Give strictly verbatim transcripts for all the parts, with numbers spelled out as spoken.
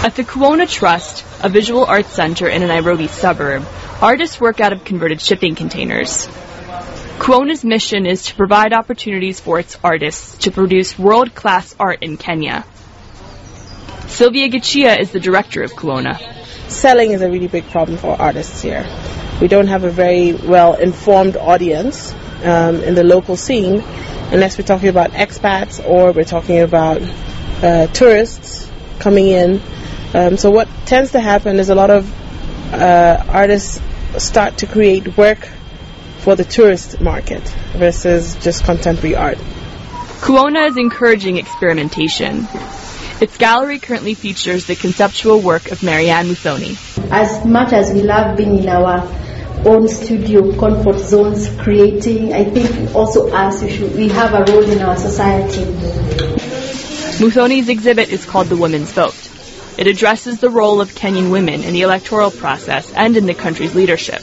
At the Kuona Trust, a visual arts center in a Nairobi suburb, artists work out of converted shipping containers. Kuona's mission is to provide opportunities for its artists to produce world-class art in Kenya. Sylvia Gachia is the director of Kuona. Selling is a really big problem for artists here. We don't have a very well-informed audience um, in the local scene, unless we're talking about expats or we're talking about uh, tourists coming in. Um, so what tends to happen is a lot of uh, artists start to create work for the tourist market versus just contemporary art. Kuona is encouraging experimentation. Its gallery currently features the conceptual work of Marianne Muthoni. As much as we love being in our own studio, comfort zones, creating, I think also us, we, should, we have a role in our society. Muthoni's exhibit is called The Women's Vote. It addresses the role of Kenyan women in the electoral process and in the country's leadership.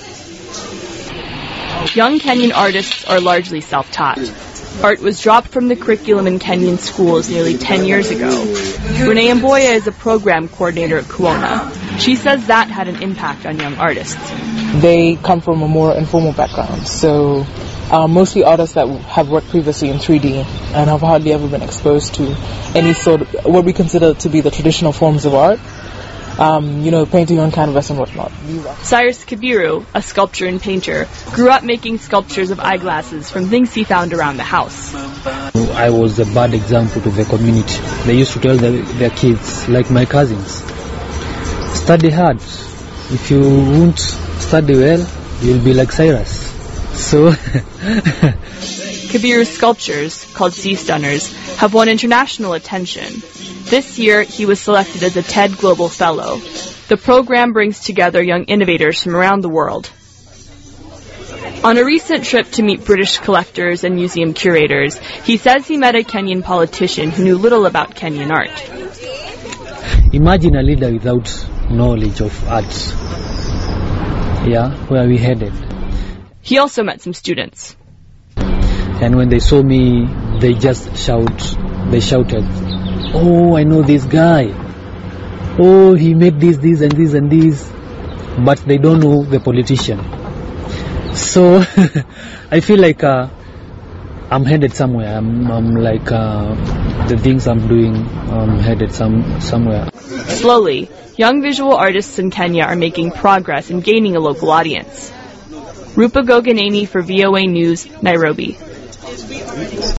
Young Kenyan artists are largely self-taught. Art was dropped from the curriculum in Kenyan schools nearly ten years ago. Renee Mboya is a program coordinator at Kuona. She says that had an impact on young artists. They come from a more informal background, so uh, mostly artists that have worked previously in three D and have hardly ever been exposed to any sort of what we consider to be the traditional forms of art. Um, you know, painting on canvas and whatnot. Cyrus Kabiru, a sculptor and painter, grew up making sculptures of eyeglasses from things he found around the house. I was a bad example to the community. They used to tell the, their kids, like my cousins, study hard. If you won't study well, you'll be like Cyrus. So Kabiru's sculptures, called Sea Stunners, have won international attention. This year, he was selected as a TED Global Fellow. The program brings together young innovators from around the world. On a recent trip to meet British collectors and museum curators, he says he met a Kenyan politician who knew little about Kenyan art. Imagine a leader without knowledge of art. Yeah, where are we headed? He also met some students. And when they saw me, they just shout, they shouted, "Oh, I know this guy. Oh, he made this, this, and this, and this." But they don't know the politician. So I feel like uh, I'm headed somewhere. I'm, I'm like uh, the things I'm doing, I'm headed some somewhere. Slowly, young visual artists in Kenya are making progress in gaining a local audience. Rupa Goganeni for V O A News, Nairobi.